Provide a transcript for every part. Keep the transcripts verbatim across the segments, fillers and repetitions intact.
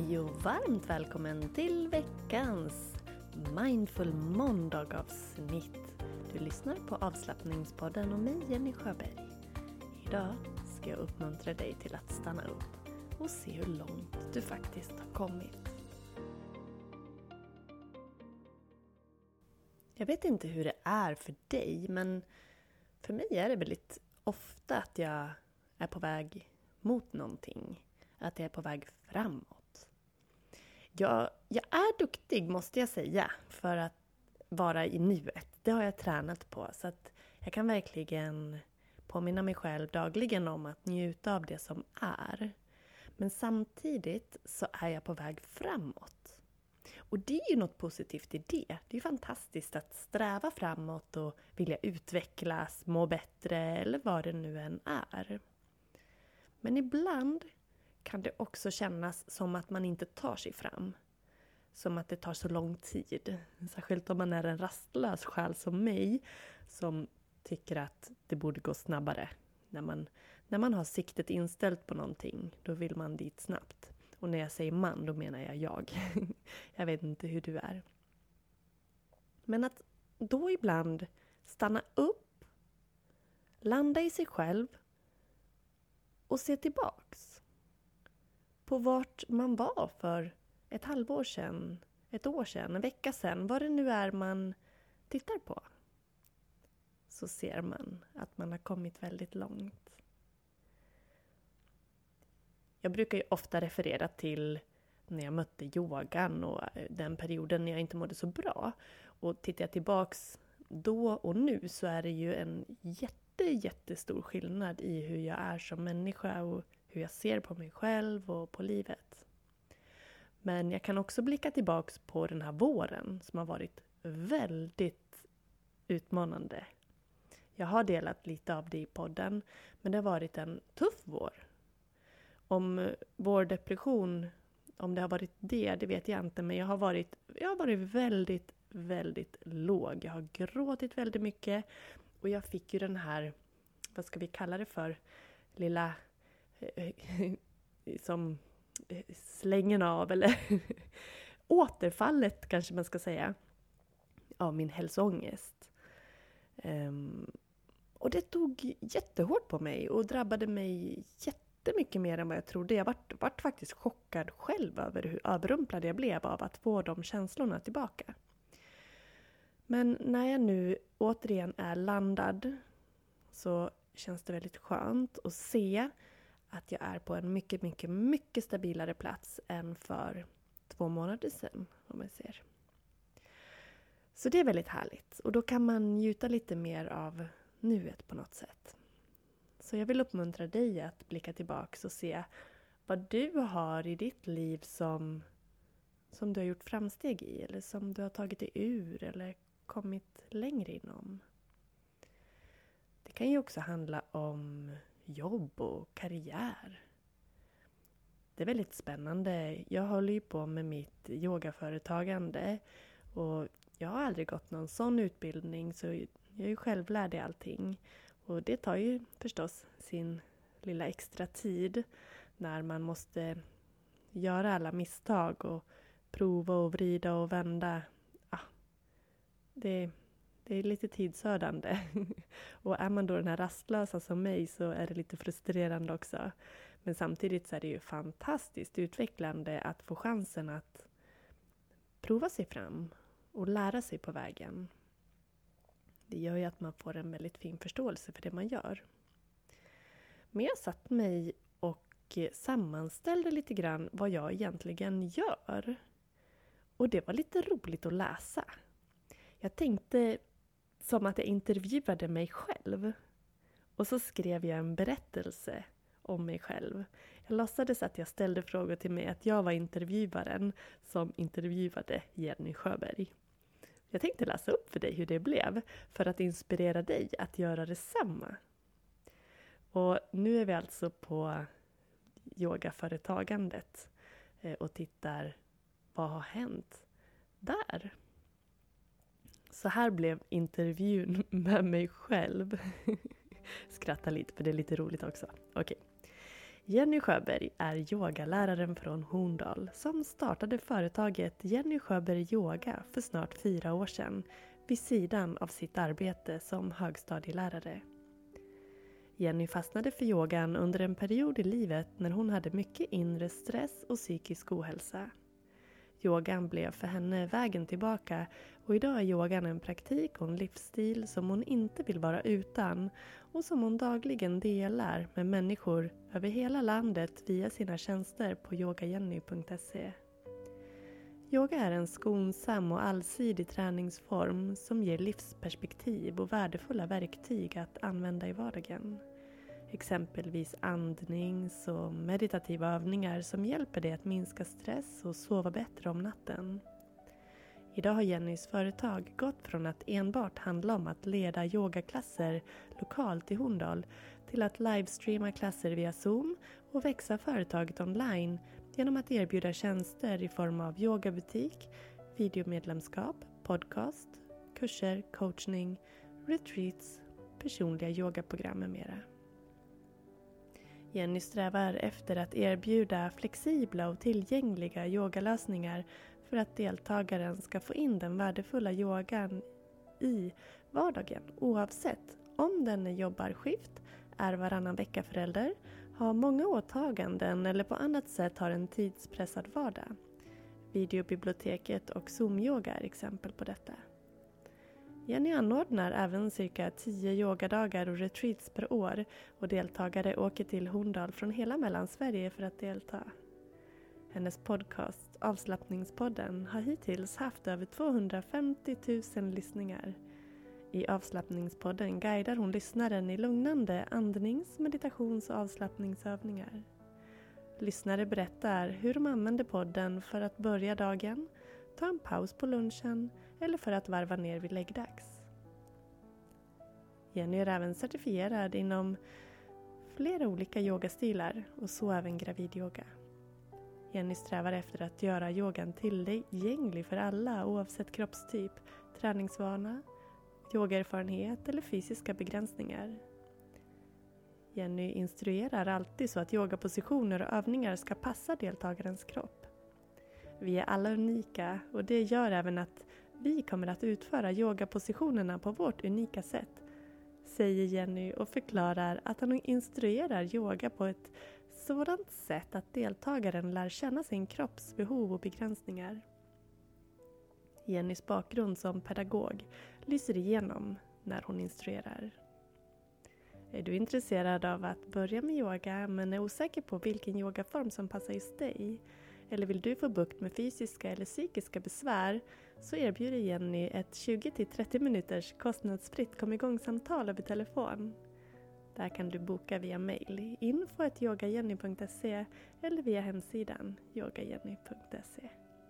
Hej och varmt välkommen till veckans Mindful Måndag-avsnitt. Du lyssnar på avslappningspodden och mig, Jenny Sjöberg. Idag ska jag uppmuntra dig till att stanna upp och se hur långt du faktiskt har kommit. Jag vet inte hur det är för dig, men för mig är det väldigt ofta att jag är på väg mot någonting. Att jag är på väg framåt. Jag, jag är duktig, måste jag säga, för att vara i nuet. Det har jag tränat på, så att jag kan verkligen påminna mig själv dagligen om att njuta av det som är. Men samtidigt så är jag på väg framåt. Och det är ju något positivt i det. Det är ju fantastiskt att sträva framåt och vilja utvecklas, må bättre eller vad det nu än är. Men ibland kan det också kännas som att man inte tar sig fram. Som att det tar så lång tid. Särskilt om man är en rastlös själ som mig, som tycker att det borde gå snabbare. När man, när man har siktet inställt på någonting, då vill man dit snabbt. Och när jag säger man, då menar jag jag. Jag vet inte hur du är. Men att då ibland stanna upp, landa i sig själv och se tillbaks på vart man var för ett halvår sedan, ett år sedan, en vecka sedan, vad det nu är man tittar på. Så ser man att man har kommit väldigt långt. Jag brukar ju ofta referera till när jag mötte yogan och den perioden när jag inte mådde så bra. Och tittar jag tillbaks då och nu så är det ju en jätte, jättestor skillnad i hur jag är som människa och hur jag ser på mig själv och på livet. Men jag kan också blicka tillbaks på den här våren som har varit väldigt utmanande. Jag har delat lite av det i podden, men det har varit en tuff vår. Om vår depression, om det har varit det, det vet jag inte. Men jag har varit, jag har varit väldigt, väldigt låg. Jag har gråtit väldigt mycket. Och jag fick ju den här, vad ska vi kalla det för, lilla som slängen av, eller återfallet kanske man ska säga, av min hälsoångest. Um, och det tog jättehårt på mig och drabbade mig jättemycket mer än vad jag trodde. Jag vart, vart faktiskt chockad själv över hur överrumplad jag blev av att få de känslorna tillbaka. Men när jag nu återigen är landad så känns det väldigt skönt att se att jag är på en mycket, mycket, mycket stabilare plats än för två månader sedan, om man ser. Så det är väldigt härligt. Och då kan man njuta lite mer av nuet på något sätt. Så jag vill uppmuntra dig att blicka tillbaka och se vad du har i ditt liv som, som du har gjort framsteg i. Eller som du har tagit dig ur eller kommit längre inom. Det kan ju också handla om jobb och karriär. Det är väldigt spännande. Jag håller ju på med mitt yogaföretagande och jag har aldrig gått någon sån utbildning, så jag är ju självlärd i allting. Och det tar ju förstås sin lilla extra tid när man måste göra alla misstag och prova och vrida och vända. Ah, det, det är lite tidsödande. Och är man då den här rastlösa som mig så är det lite frustrerande också. Men samtidigt så är det ju fantastiskt utvecklande att få chansen att prova sig fram och lära sig på vägen. Det gör ju att man får en väldigt fin förståelse för det man gör. Men jag satt mig och sammanställde lite grann vad jag egentligen gör. Och det var lite roligt att läsa. Jag tänkte som att jag intervjuade mig själv. Och så skrev jag en berättelse om mig själv. Jag låtsades att jag ställde frågor till mig, att jag var intervjuaren som intervjuade Jenny Sjöberg. Jag tänkte läsa upp för dig hur det blev för att inspirera dig att göra detsamma. Och nu är vi alltså på yogaföretagandet och tittar vad har hänt där. Så här blev intervjun med mig själv. Skratta lite för det är lite roligt också. Okej. Jenny Sjöberg är yogaläraren från Horndal som startade företaget Jenny Sjöberg Yoga för snart fyra år sedan vid sidan av sitt arbete som högstadielärare. Jenny fastnade för yogan under en period i livet när hon hade mycket inre stress och psykisk ohälsa. Yogan blev för henne vägen tillbaka och idag är yogan en praktik och en livsstil som hon inte vill vara utan och som hon dagligen delar med människor över hela landet via sina tjänster på yogajenny punkt se. Yoga är en skonsam och allsidig träningsform som ger livsperspektiv och värdefulla verktyg att använda i vardagen. Exempelvis andnings- och meditativa övningar som hjälper dig att minska stress och sova bättre om natten. Idag har Jennys företag gått från att enbart handla om att leda yogaklasser lokalt i Horndal till att livestreama klasser via Zoom och växa företaget online genom att erbjuda tjänster i form av yogabutik, videomedlemskap, podcast, kurser, coachning, retreats, personliga yogaprogram med mera. Jenny strävar efter att erbjuda flexibla och tillgängliga yogalösningar för att deltagaren ska få in den värdefulla yogan i vardagen oavsett om den jobbar skift, är varannan vecka förälder, har många åtaganden eller på annat sätt har en tidspressad vardag. Videobiblioteket och Zoom-yoga är exempel på detta. Jenny anordnar även cirka tio yogadagar och retreats per år och deltagare åker till Horndal från hela Mellansverige för att delta. Hennes podcast Avslappningspodden har hittills haft över tvåhundrafemtio tusen lyssningar. I Avslappningspodden guidar hon lyssnaren i lugnande andnings-, meditations- och avslappningsövningar. Lyssnare berättar hur de använder podden för att börja dagen, ta en paus på lunchen eller för att varva ner vid läggdags. Jenny är även certifierad inom flera olika yogastilar och så även gravidyoga. Jenny strävar efter att göra yogan tillgänglig för alla oavsett kroppstyp, träningsvana, yogaerfarenhet eller fysiska begränsningar. Jenny instruerar alltid så att yogapositioner och övningar ska passa deltagarens kropp. Vi är alla unika och det gör även att vi kommer att utföra yogapositionerna på vårt unika sätt, säger Jenny och förklarar att hon instruerar yoga på ett sådant sätt att deltagaren lär känna sin kropps behov och begränsningar. Jennys bakgrund som pedagog lyser igenom när hon instruerar. Är du intresserad av att börja med yoga men är osäker på vilken yogaform som passar just dig? Eller vill du få bukt med fysiska eller psykiska besvär så erbjuder Jenny ett tjugo till trettio minuters kostnadsfritt kom igång-samtal över telefon. Där kan du boka via mail info at yogajenny punkt se eller via hemsidan yogajenny punkt se.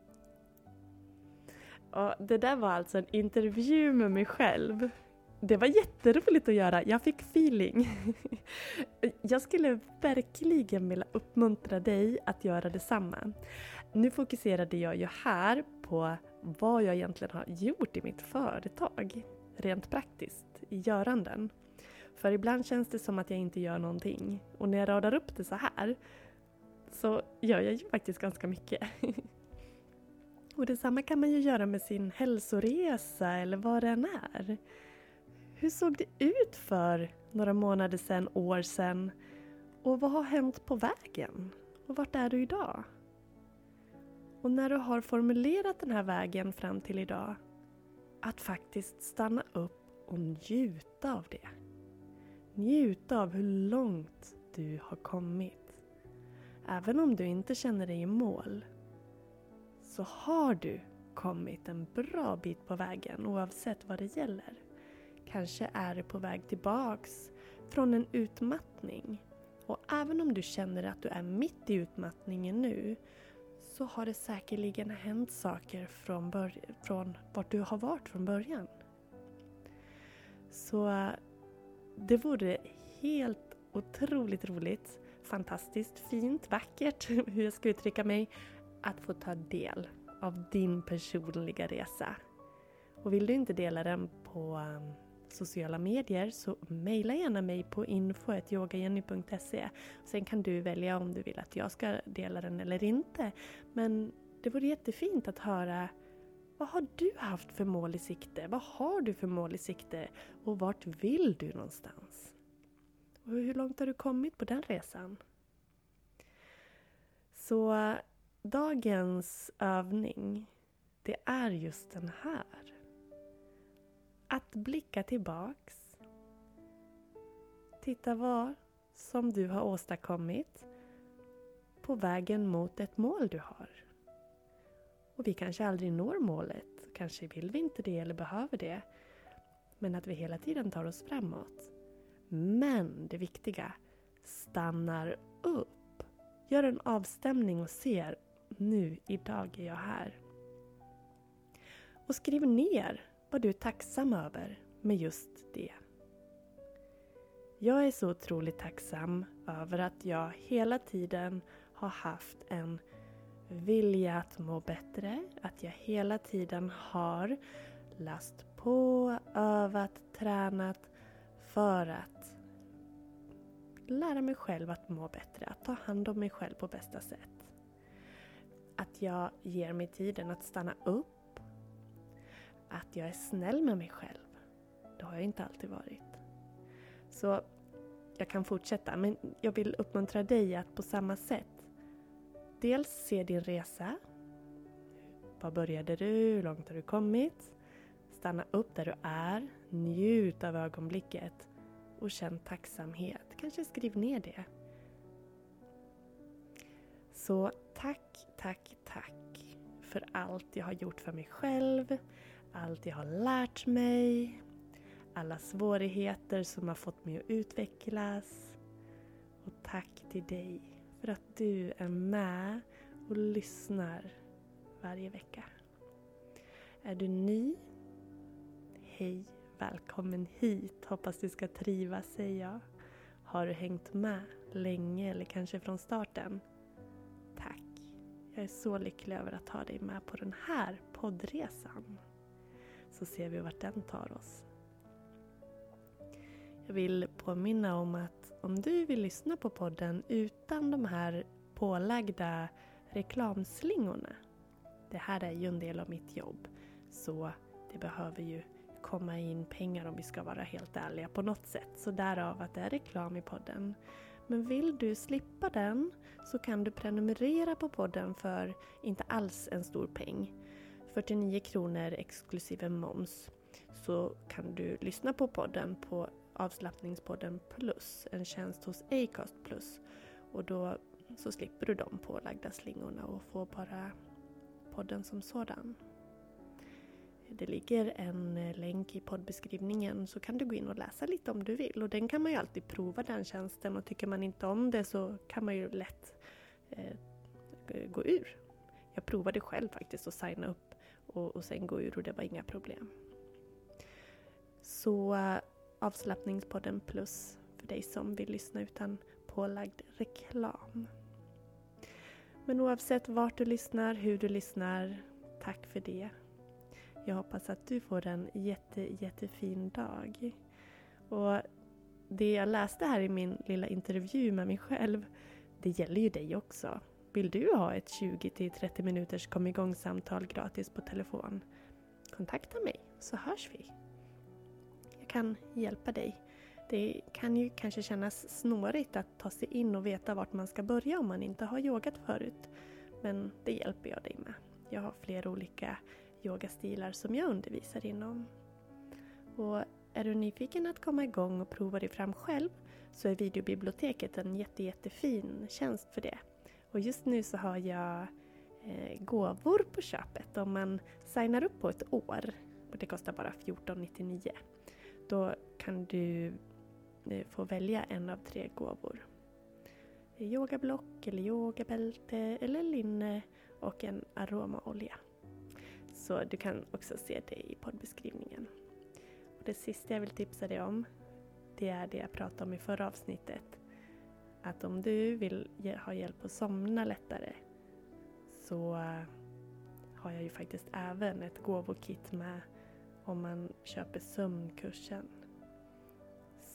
Och det där var alltså en intervju med mig själv. Det var jätteroligt att göra. Jag fick feeling. Jag skulle verkligen vilja uppmuntra dig att göra detsamma. Nu fokuserade jag ju här på vad jag egentligen har gjort i mitt företag. Rent praktiskt, i göranden. För ibland känns det som att jag inte gör någonting. Och när jag radar upp det så här så gör jag ju faktiskt ganska mycket. Och detsamma kan man ju göra med sin hälsoresa eller vad det än är. Hur såg det ut för några månader sedan, år sedan? Och vad har hänt på vägen? Och vart är du idag? Och när du har formulerat den här vägen fram till idag, att faktiskt stanna upp och njuta av det. Njuta av hur långt du har kommit. Även om du inte känner dig i mål, så har du kommit en bra bit på vägen oavsett vad det gäller. Kanske är du på väg tillbaks från en utmattning. Och även om du känner att du är mitt i utmattningen nu, så har det säkerligen hänt saker från, bör- från vart du har varit från början. Så det vore helt otroligt roligt, fantastiskt, fint, vackert, hur jag ska uttrycka mig, att få ta del av din personliga resa. Och vill du inte dela den på sociala medier så mejla gärna mig på info snabel-a yogajenny punkt se. Sen kan du välja om du vill att jag ska dela den eller inte. Men det vore jättefint att höra, vad har du haft för mål i sikte? Vad har du för mål i sikte? Och vart vill du någonstans? Och hur långt har du kommit på den resan? Så dagens övning, det är just den här. Att blicka tillbaks. Titta vad som du har åstadkommit på vägen mot ett mål du har. Och vi kanske aldrig når målet. Kanske vill vi inte det eller behöver det. Men att vi hela tiden tar oss framåt. Men det viktiga, stannar upp. Gör en avstämning och ser, nu, idag är jag här. Och skriv ner vad du är tacksam över med just det. Jag är så otroligt tacksam över att jag hela tiden har haft en vilja att må bättre. Att jag hela tiden har läst på, övat, tränat för att lära mig själv att må bättre. Att ta hand om mig själv på bästa sätt. Att jag ger mig tiden att stanna upp. Att jag är snäll med mig själv. Det har jag inte alltid varit. Så jag kan fortsätta. Men jag vill uppmuntra dig att på samma sätt. Dels se din resa. Var började du? Hur långt har du kommit? Stanna upp där du är. Njut av ögonblicket. Och känn tacksamhet. Kanske skriv ner det. Så tack, tack, tack. För allt jag har gjort för mig själv. Allt jag har lärt mig. Alla svårigheter som har fått mig att utvecklas. Och tack till dig för att du är med och lyssnar varje vecka. Är du ny? Hej, välkommen hit. Hoppas du ska trivas, säger jag. Har du hängt med länge eller kanske från starten? Tack. Jag är så lycklig över att ha dig med på den här poddresan. Så ser vi vart den tar oss. Jag vill påminna om att om du vill lyssna på podden utan de här pålagda reklamslingorna. Det här är ju en del av mitt jobb. Så det behöver ju komma in pengar om vi ska vara helt ärliga på något sätt. Så därav att det är reklam i podden. Men vill du slippa den så kan du prenumerera på podden för inte alls en stor peng. fyrtionio kronor exklusive moms. Så kan du lyssna på podden på Avslappningspodden Plus. En tjänst hos Acast Plus. Och då så slipper du de pålagda slingorna och får bara podden som sådan. Det ligger en länk i poddbeskrivningen så kan du gå in och läsa lite om du vill. Och den kan man ju alltid prova, den tjänsten. Och tycker man inte om det så kan man ju lätt eh, gå ur. Jag provade själv faktiskt att signa upp och, och sen gå ur och det var inga problem. Så uh, Avslappningspodden Plus för dig som vill lyssna utan pålagd reklam. Men oavsett vart du lyssnar, hur du lyssnar, tack för det. Jag hoppas att du får en jätte, jättefin dag. Och det jag läste här i min lilla intervju med mig själv, det gäller ju dig också. Vill du ha ett tjugo till trettio minuters kom igång samtal gratis på telefon? Kontakta mig så hörs vi. Jag kan hjälpa dig. Det kan ju kanske kännas snårigt att ta sig in och veta vart man ska börja om man inte har yogat förut. Men det hjälper jag dig med. Jag har flera olika yogastilar som jag undervisar inom. Och är du nyfiken att komma igång och prova dig fram själv så är videobiblioteket en jätte, jättefin tjänst för det. Och just nu så har jag eh, gåvor på köpet om man signar upp på ett år. Och det kostar bara fjorton nittionio. Då kan du eh, få välja en av tre gåvor. Yogablock eller yogabälte eller linne och en aromaolja. Så du kan också se det i poddbeskrivningen. Och det sista jag vill tipsa dig om, det är det jag pratade om i förra avsnittet. Att om du vill ha hjälp att somna lättare så har jag ju faktiskt även ett gåvokit med om man köper sömnkursen.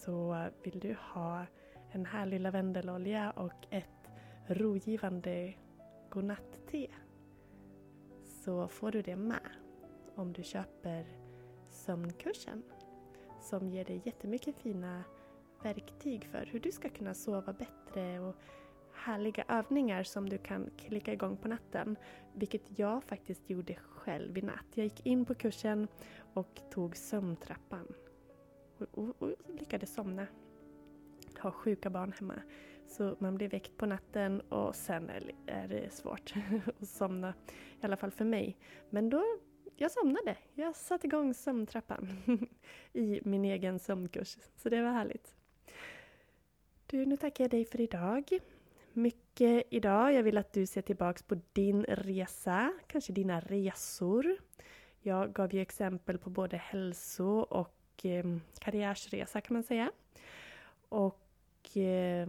så vill du ha en härlig lavendelolja och ett rogivande godnatt-te, så får du det med om du köper sömnkursen, som ger dig jättemycket fina verktyg för hur du ska kunna sova bättre och härliga övningar som du kan klicka igång på natten, vilket jag faktiskt gjorde själv i natt. Jag gick in på kursen och tog sömntrappan och, och, och lyckades somna. Jag har sjuka barn hemma, så man blir väckt på natten och sen är det svårt att somna, i alla fall för mig. Men då, jag somnade. Jag satte igång sömntrappan i min egen sömnkurs, så det var härligt. Du, nu tackar jag dig för idag. Mycket idag. Jag vill att du ser tillbaks på din resa, kanske dina resor. Jag gav ju exempel på både hälso- och eh, karriärsresa, kan man säga. Och eh,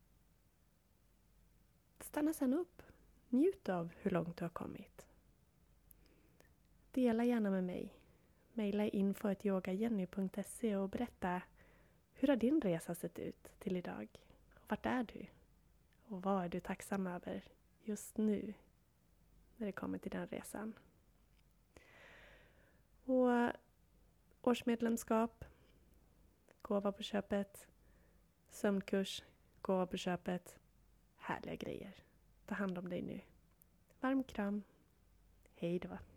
stanna sen upp. Njut av hur långt du har kommit. Dela gärna med mig. Maila info at yogajenny punkt se och berätta, hur har din resa sett ut till idag? Vart är du? Och vad är du tacksam över just nu när det kommer till den resan? Och årsmedlemskap, gåva på köpet, sömnkurs, gåva på köpet, härliga grejer. Ta hand om dig nu. Varm kram. Hej då.